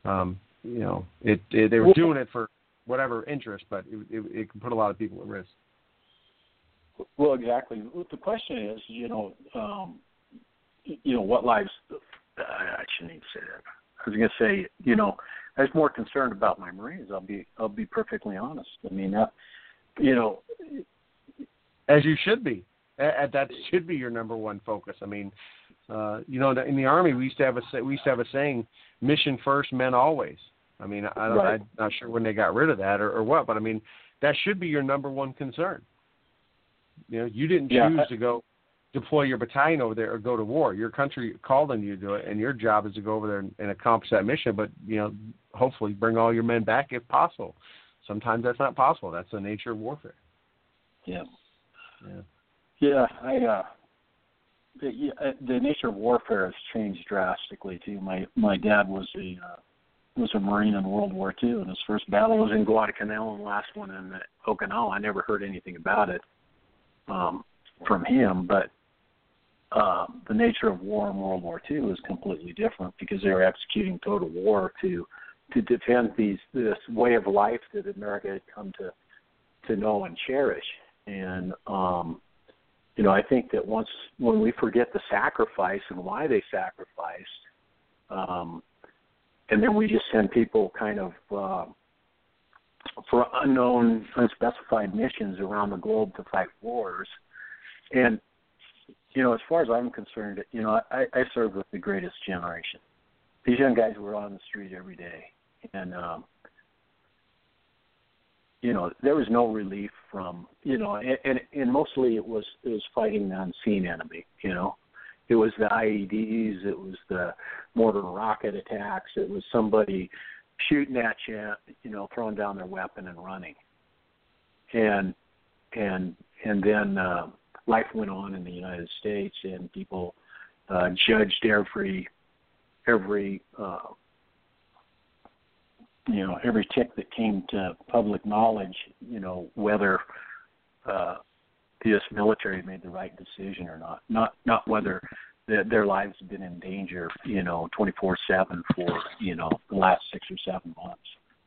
Um, you know, it, it they were doing it for whatever interest, but it, it, it can put a lot of people at risk. Well, exactly. The question is, you know, um, you know, what lives? I shouldn't even say that. I was going to say, you know, I was more concerned about my Marines. I'll be, I'll be perfectly honest. I mean, that, you know, as you should be. That, that should be your number one focus. I mean, uh, you know, in the Army, we used to have a we used to have a saying, "Mission first, men always." I mean, I don't, right. I'm not sure when they got rid of that or, or what, but I mean, that should be your number one concern. You know, you didn't choose yeah. to go deploy your battalion over there or go to war. Your country called on you to do it, and your job is to go over there and, and accomplish that mission. But you know, hopefully, bring all your men back if possible. Sometimes that's not possible. That's the nature of warfare. Yeah. Yeah. Yeah. I. Uh, the, the nature of warfare has changed drastically too. My my dad was a uh, was a Marine in World War Two, and his first battle was in Guadalcanal, and the last one in Okinawa. I never heard anything about it um, from him, but uh, the nature of war in World War Two is completely different because they were executing total war to to defend these this way of life that America had come to to know and cherish. And um, you know, I think that once when we forget the sacrifice and why they sacrificed, um, and then we just send people kind of uh, for unknown, unspecified missions around the globe to fight wars. And, you know, as far as I'm concerned, you know, I, I served with the greatest generation. These young guys were on the street every day. And, um, you know, there was no relief from, you know, and, and, and mostly it was it was fighting the unseen enemy, you know. It was the I E Ds, it was the mortar and rocket attacks, it was somebody shooting at you, you know, throwing down their weapon and running. And and and then uh, life went on in the United States, and people uh, judged every every uh, you know every tick that came to public knowledge, you know, whether uh, the U S military made the right decision or not, not not whether the, their lives have been in danger, you know, twenty-four seven for, you know, the last six or seven months.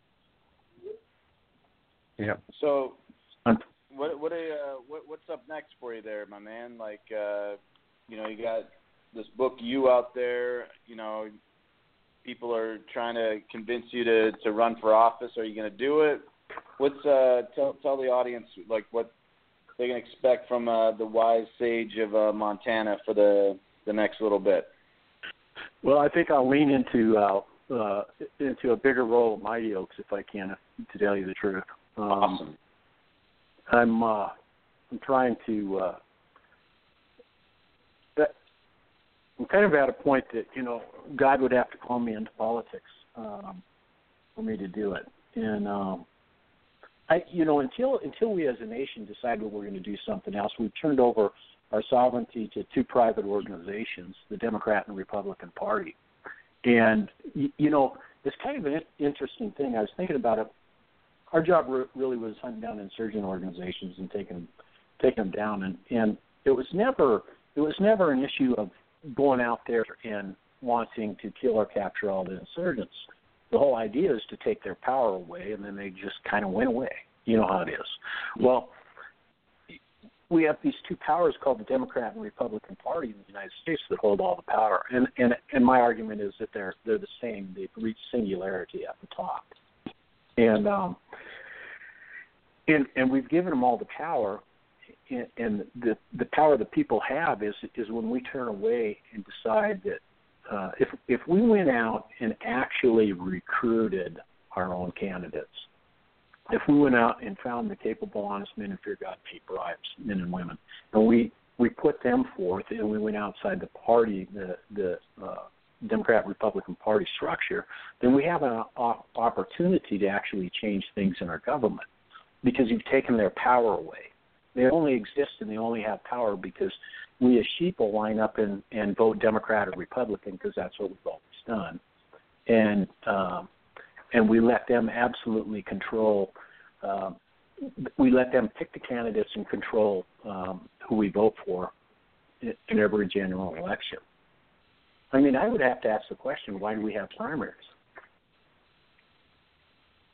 Yeah. So, what what, a, uh, what what's up next for you there, my man? Like, uh, you know, you got this book You out there. You know, people are trying to convince you to, to run for office. Are you going to do it? What's uh, tell tell the audience like what they can expect from uh, the wise sage of uh, Montana for the, the next little bit? Well, I think I'll lean into uh, uh, into a bigger role at Mighty Oaks if I can, to tell you the truth. Um, awesome. I'm uh, I'm trying to. Uh, that, I'm kind of at a point that, you know, God would have to call me into politics um, for me to do it, and. Um, I, you know, until until we as a nation decide that we're going to do something else, we've turned over our sovereignty to two private organizations, the Democrat and Republican Party. And, you, you know, it's kind of an interesting thing. I was thinking about it. Our job re- really was hunting down insurgent organizations and taking taking them down. And, and it was never it was never an issue of going out there and wanting to kill or capture all the insurgents. The whole idea is to take their power away, and then they just kind of went away. You know how it is. Well, we have these two powers called the Democrat and Republican Party in the United States that hold all the power. And and, and my argument is that they're they're the same. They've reached singularity at the top. And um, and and we've given them all the power. And, and the the power that people have is is when we turn away and decide that. Uh, if if we went out and actually recruited our own candidates, if we went out and found the capable, honest men who fear God, paid bribes, men and women, and we, we put them forth, and we went outside the party, the the uh, Democrat Republican Party structure, then we have an op- opportunity to actually change things in our government, because you've taken their power away. They only exist and they only have power because we as sheep will line up and, and vote Democrat or Republican because that's what we've always done. And um, and we let them absolutely control, uh, we let them pick the candidates and control um, who we vote for in, in every general election. I mean, I would have to ask the question, why do we have primaries?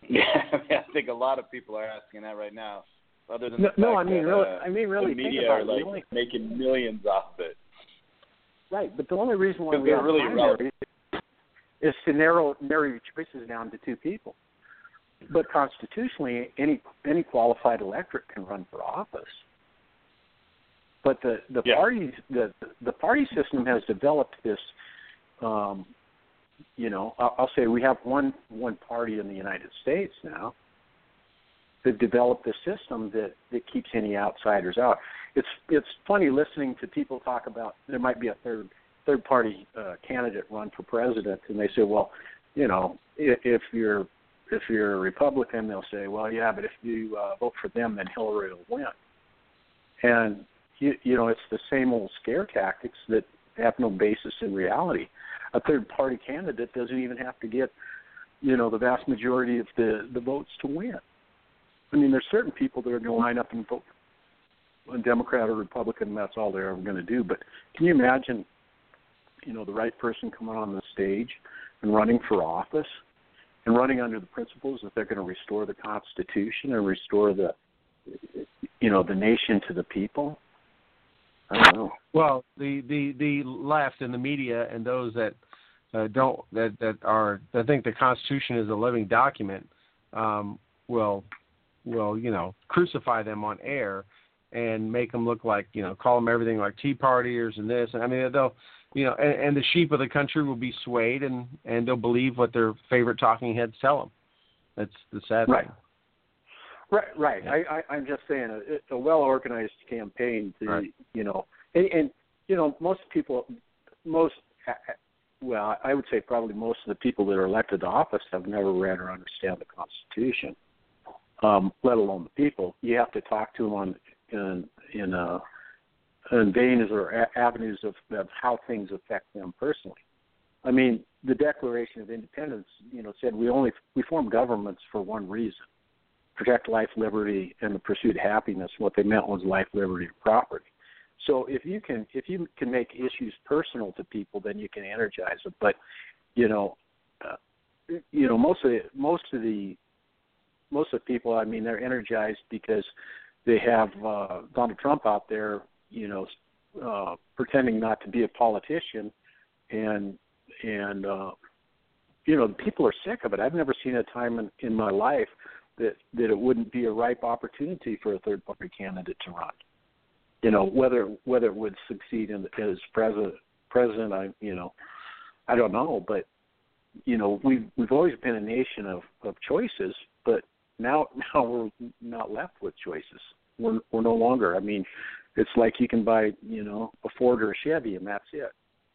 Yeah, I think a lot of people are asking that right now. Other than no, the fact no, I mean, that, really, uh, I mean, really, the think media about are it. like The only, making millions off of it. right, but the only reason why Because we they're have really primaries is to narrow narrow your choices down to two people. But constitutionally, any any qualified electorate can run for office. But the the Yeah. parties the the party system has developed this. Um, you know, I'll, I'll say we have one one party in the United States now. They've developed a system that, that keeps any outsiders out. It's it's funny listening to people talk about there might be a third third party uh, candidate run for president, and they say, well, you know, if, if you're if you're a Republican, they'll say, well, yeah, but if you uh, vote for them, then Hillary will win. And you, you know, it's the same old scare tactics that have no basis in reality. A third party candidate doesn't even have to get, you know, the vast majority of the, the votes to win. I mean, there's certain people that are going to line up and vote a Democrat or Republican, and that's all they're ever going to do. But can you imagine, you know, the right person coming on the stage and running for office and running under the principles that they're going to restore the Constitution and restore the, you know, the nation to the people? I don't know. Well, the, the, the left and the media and those that uh, don't that, that are that think the Constitution is a living document um, will will you know crucify them on air and make them look like you know call them everything like Tea Partiers and this. And I mean they'll you know and, and the sheep of the country will be swayed and, and they'll believe what their favorite talking heads tell them. That's the sad right. thing. Right, right. Yeah. I, I, I'm just saying a, a well-organized campaign to, right. you know, and, and, you know, most people, most, well, I would say probably most of the people that are elected to office have never read or understand the Constitution, um, let alone the people. You have to talk to them on, in, in, uh, in veins or a- avenues of, of how things affect them personally. I mean, the Declaration of Independence, you know, said we only, we form governments for one reason. Protect life, liberty, and the pursuit of happiness. What they meant was life, liberty, and property. So if you can, if you can make issues personal to people, then you can energize them. But you know, uh, you know, most of the, most of the most of the people, I mean, they're energized because they have uh, Donald Trump out there, you know, uh, pretending not to be a politician, and and uh, you know, the people are sick of it. I've never seen a time in, in my life that that it wouldn't be a ripe opportunity for a third party candidate to run. You know, whether whether it would succeed in, as president president, I you know, I don't know, but you know, we've we've always been a nation of, of choices, but now now we're not left with choices. We're we're no longer. I mean, it's like you can buy, you know, a Ford or a Chevy and that's it.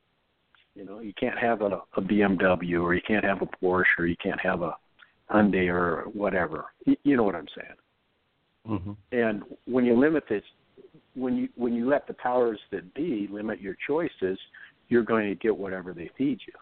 You know, you can't have a, a B M W or you can't have a Porsche or you can't have a Hyundai or whatever. You know what I'm saying? Mm-hmm. And when you limit this, when you when you let the powers that be limit your choices, you're going to get whatever they feed you.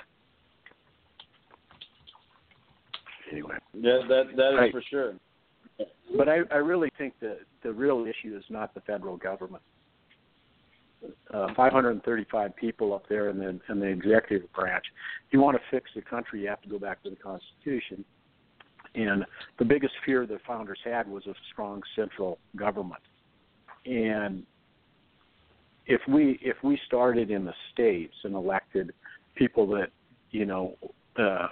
Anyway. Yeah, that that is right. for sure. But I, I really think that the real issue is not the federal government. Uh, five hundred thirty-five people up there in the in the executive branch. If you want to fix the country, you have to go back to the Constitution. And the biggest fear the founders had was a strong central government. And if we if we started in the states and elected people that you know uh,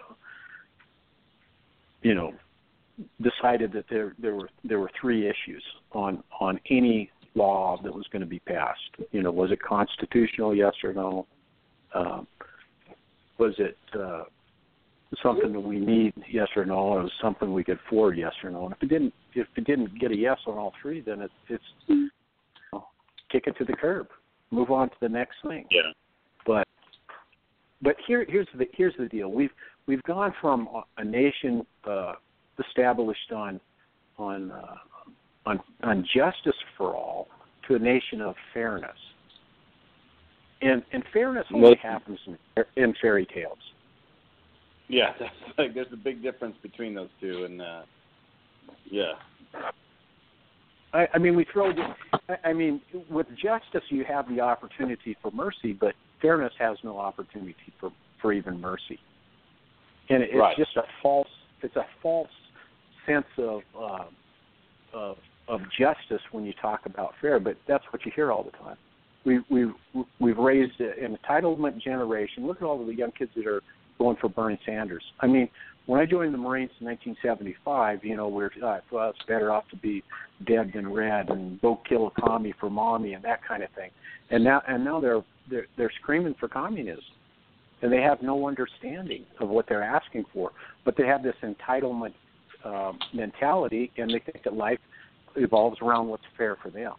you know decided that there there were there were three issues on on any law that was going to be passed. You know, was it constitutional, yes or no? Um, was it uh, something that we need, yes or no? Or was it something we could afford, yes or no? And if it didn't, if it didn't get a yes on all three, then it, it's you know, kick it to the curb, move on to the next thing. Yeah. But but here here's the here's the deal. We've we've gone from a nation uh, established on on uh, On, on justice for all to a nation of fairness. And, and fairness only Most, happens in, in fairy tales. Yeah, that's like, there's a big difference between those two, and uh, yeah. I, I mean, we throw. The, I, I mean, with justice, you have the opportunity for mercy, but fairness has no opportunity for, for even mercy. And it, it's right. just a false. it's a false sense of uh, of of justice when you talk about fair, but that's what you hear all the time. We we've we've raised an entitlement generation. Look at all of the young kids that are going for Bernie Sanders. I mean, when I joined the Marines in nineteen seventy-five, you know, we're uh, well, it's better off to be dead than red, and go kill a commie for mommy, and that kind of thing. And now, and now they're they're, they're screaming for communism, and they have no understanding of what they're asking for. But they have this entitlement uh, mentality, and they think that life evolves around what's fair for them.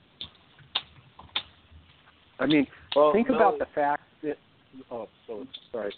I mean, well, think no, about the fact that. Oh, so sorry.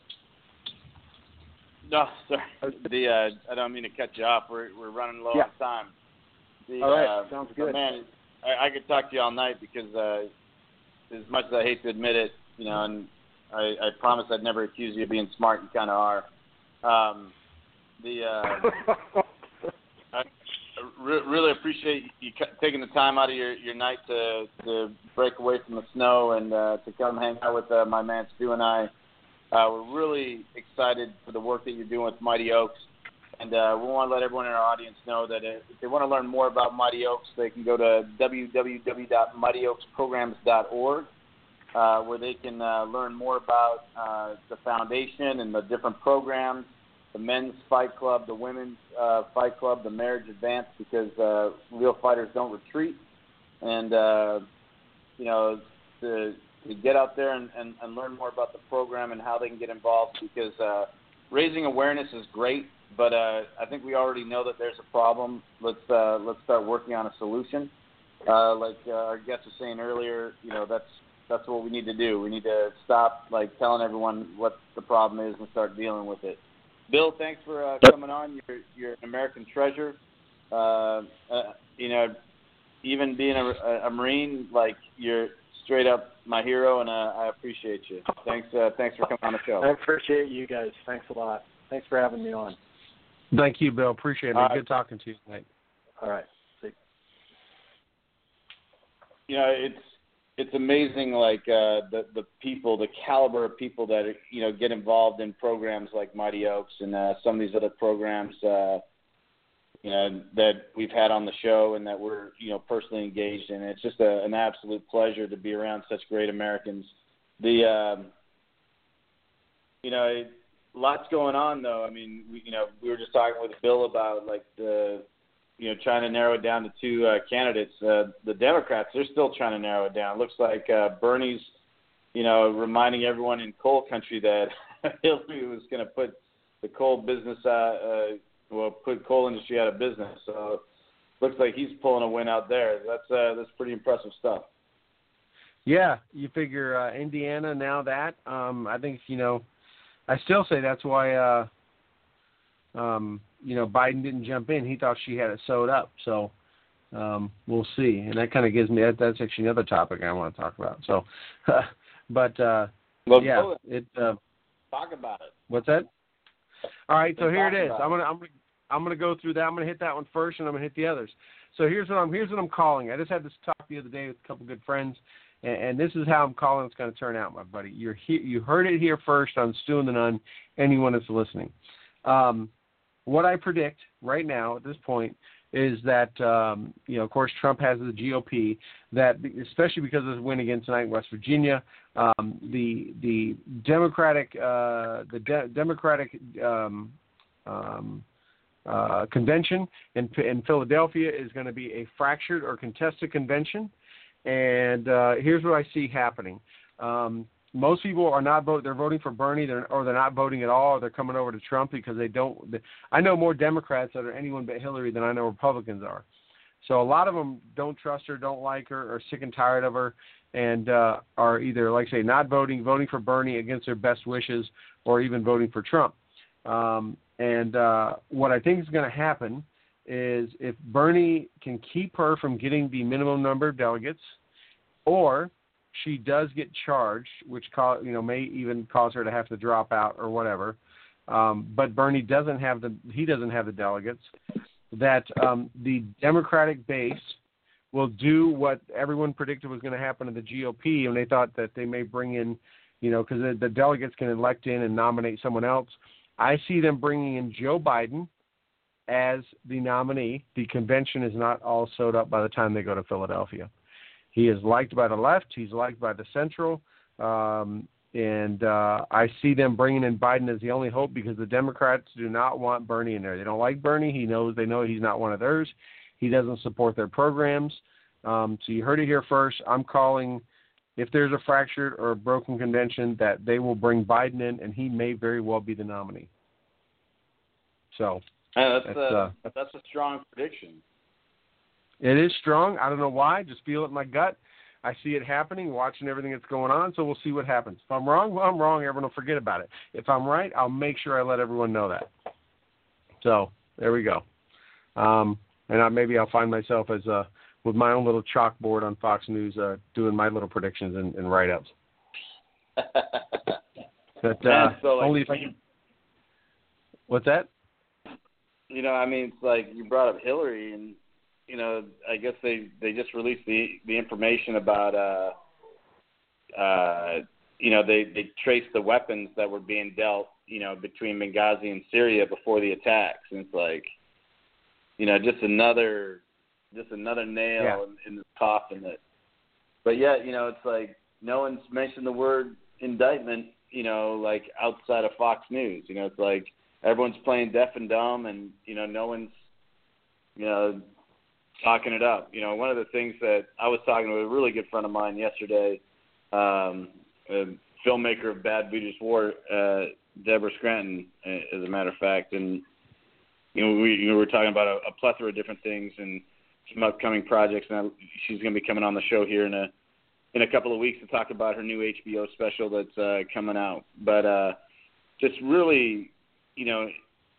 No, sorry. The uh, I don't mean to cut you off. We're we're running low yeah. on time. The, all right, uh, sounds good. Man, I, I could talk to you all night because uh, as much as I hate to admit it, you know, and I, I promise I'd never accuse you of being smart. You kind of are. Um, the uh, I re- really appreciate you taking the time out of your, your night to to break away from the snow and uh, to come hang out with uh, my man Stu and I. Uh, we're really excited for the work that you're doing with Mighty Oaks, and uh, we want to let everyone in our audience know that if they want to learn more about Mighty Oaks, they can go to w w w dot mighty oaks programs dot org, uh, where they can uh, learn more about uh, the foundation and the different programs, the men's fight club, the women's uh, fight club, the marriage advance, because uh, real fighters don't retreat, and uh, you know the to get out there and, and, and learn more about the program and how they can get involved, because uh, raising awareness is great, but uh, I think we already know that there's a problem. Let's uh, let's start working on a solution. Uh, like uh, our guest was saying earlier, you know, that's that's what we need to do. We need to stop like telling everyone what the problem is and start dealing with it. Bill, thanks for uh, coming on. You're you're an American treasure. Uh, uh, you know, even being a, a Marine, like you're straight up my hero, and uh, I appreciate you. Thanks, uh, thanks for coming on the show. I appreciate you guys. Thanks a lot. Thanks for having me on. Thank you, Bill. Appreciate it. Uh, Good talking to you tonight. All right. See. You know, it's it's amazing, like uh, the the people, the caliber of people that you know get involved in programs like Mighty Oaks and uh, some of these other programs. Uh, You know, that we've had on the show and that we're, you know, personally engaged in. It's just a, an absolute pleasure to be around such great Americans. The, um, you know, it, lots going on, though. I mean, we, you know, we were just talking with Bill about, like, the, you know, trying to narrow it down to two uh, candidates. Uh, the Democrats, they're still trying to narrow it down. It looks like uh, Bernie's, you know, reminding everyone in coal country that Hillary was going to put the coal business uh, uh well, put coal industry out of business. So looks like he's pulling a win out there. That's uh, that's pretty impressive stuff. Yeah, you figure uh, Indiana now that um, I think you know, I still say that's why uh, um, you know Biden didn't jump in. He thought she had it sewed up. So um, we'll see. And that kind of gives me that, that's actually another topic I want to talk about. So, but uh, well, yeah, it uh, talk about it. What's that? All right, so Let's here it is. it. I'm gonna I'm gonna I'm gonna go through that. I'm gonna hit that one first, and I'm gonna hit the others. So here's what I'm here's what I'm calling. I just had this talk the other day with a couple good friends, and, and this is how I'm calling it's gonna turn out, my buddy. You're he, you heard it here first on Stu and the Nun. Anyone that's listening, um, what I predict right now at this point is that um, you know, of course, Trump has the G O P. That especially because of his win against tonight in West Virginia, um, the the Democratic uh, the de- Democratic um, um, uh, convention in in Philadelphia is going to be a fractured or contested convention. And uh, here's what I see happening. Um, most people are not voting. They're voting for Bernie, they're, or they're not voting at all. Or they're coming over to Trump because they don't. They, I know more Democrats that are anyone but Hillary than I know Republicans are. So a lot of them don't trust her, don't like her, are sick and tired of her, and uh, are either, like I say, not voting, voting for Bernie against their best wishes, or even voting for Trump. Um, and uh, what I think is going to happen is if Bernie can keep her from getting the minimum number of delegates, or she does get charged, which cause, you know may even cause her to have to drop out or whatever. Um, but Bernie doesn't have the he doesn't have the delegates. That um, the Democratic base will do what everyone predicted was going to happen to the G O P, and they thought that they may bring in, you know, because the, the delegates can elect in and nominate someone else. I see them bringing in Joe Biden as the nominee. The convention is not all sewed up by the time they go to Philadelphia. He is liked by the left. He's liked by the central. Um, and uh, I see them bringing in Biden as the only hope because the Democrats do not want Bernie in there. They don't like Bernie. He knows they know he's not one of theirs. He doesn't support their programs. Um, so you heard it here first. I'm calling, if there's a fractured or a broken convention, that they will bring Biden in, and he may very well be the nominee. So yeah, that's, that's, a, uh, that's a strong prediction. It is strong. I don't know why. Just feel it in my gut. I see it happening, watching everything that's going on, so we'll see what happens. If I'm wrong, well, I'm wrong. Everyone will forget about it. If I'm right, I'll make sure I let everyone know that. So there we go. Um, and I, maybe I'll find myself as a, with my own little chalkboard on Fox News uh, doing my little predictions and, and write-ups. But, uh, so, like, only if I can. What's that? You know, I mean, it's like you brought up Hillary, and you know, I guess they, they just released the the information about, uh, uh, you know, they, they traced the weapons that were being dealt, you know, between Benghazi and Syria before the attacks, and it's like, you know, just another just another nail yeah. in, in the coffin. That, but yet, you know, it's like no one's mentioned the word indictment, you know, like outside of Fox News. You know, it's like everyone's playing deaf and dumb, and you know, no one's, you know, talking it up. You know, one of the things that I was talking to a really good friend of mine yesterday, um, a filmmaker of Bad Buddhist War, uh, Deborah Scranton, as a matter of fact, and you know, we, you know, we were talking about a, a plethora of different things and some upcoming projects. And I, she's going to be coming on the show here in a in a couple of weeks to talk about her new H B O special that's uh, coming out. But uh, just really, you know,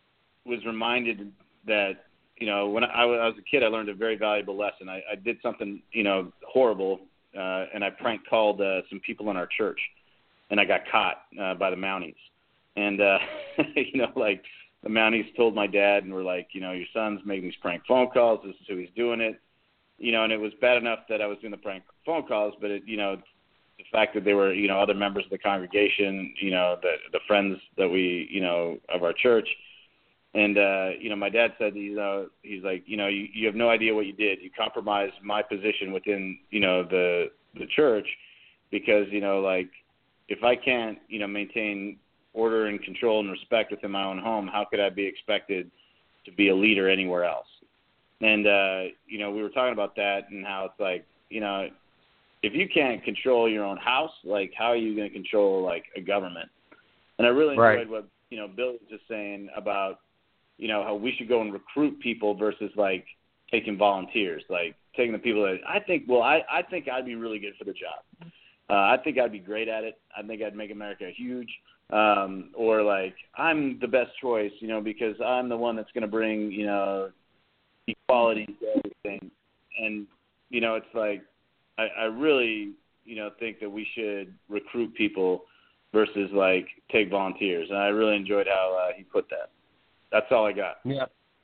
was reminded that, you know, when I, I was a kid, I learned a very valuable lesson. I, I did something, you know, horrible, uh, and I prank called uh, some people in our church, and I got caught uh, by the Mounties. And, uh, you know, like the Mounties told my dad and were like, you know, your son's making these prank phone calls. This is who he's doing it. You know, and it was bad enough that I was doing the prank phone calls, but, it, you know, the fact that they were, you know, other members of the congregation, you know, the the friends that we, you know, of our church. And, uh, you know, my dad said, you know, he's like, you know, you, you have no idea what you did. You compromised my position within, you know, the the church because, you know, like if I can't, you know, maintain order and control and respect within my own home, how could I be expected to be a leader anywhere else? And, uh, you know, we were talking about that and how it's like, you know, if you can't control your own house, like how are you going to control like a government? And I really enjoyed right. what, you know, Bill was just saying about, you know, how we should go and recruit people versus like taking volunteers, like taking the people that I think, well, I, I think I'd be really good for the job. Uh, I think I'd be great at it. I think I'd make America huge. Um, or like, I'm the best choice, you know, because I'm the one that's going to bring, you know, equality to everything. And, you know, it's like, I, I really, you know, think that we should recruit people versus like take volunteers. And I really enjoyed how uh, he put that. That's all I got. Yeah.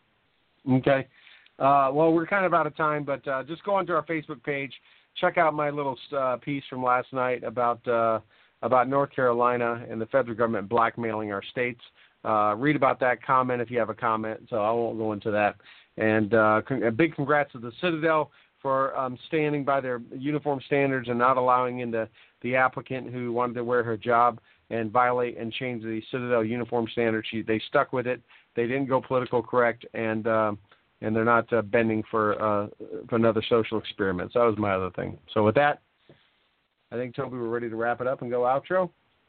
Okay. Uh, well, we're kind of out of time, but uh, just go onto our Facebook page. Check out my little uh, piece from last night about uh, about North Carolina and the federal government blackmailing our states. Uh, read about that. Comment if you have a comment. So I won't go into that. And uh, con- a big congrats to the Citadel for um, standing by their uniform standards and not allowing in the, the applicant who wanted to wear her job and violate and change the Citadel uniform standards. She, they stuck with it. They didn't go political correct, and uh, and they're not uh, bending for, uh, for another social experiment. So that was my other thing. So with that, I think, Toby, we're ready to wrap it up and go outro.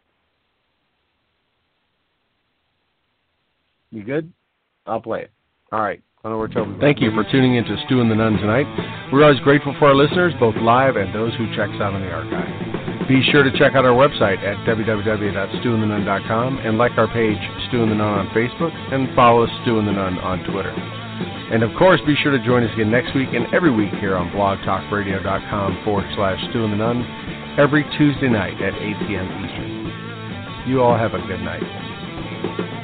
You good? I'll play it. All right. I know we're Toby. Thank you for tuning in to Stu and the Nun tonight. We're always grateful for our listeners, both live and those who check us out on the archive. Be sure to check out our website at w w w dot stu and the nun dot com and like our page, Stu and the Nun, on Facebook, and follow us, Stu and the Nun, on Twitter. And, of course, be sure to join us again next week and every week here on blogtalkradio.com forward slash Stu and the Nun every Tuesday night at eight p.m. Eastern. You all have a good night.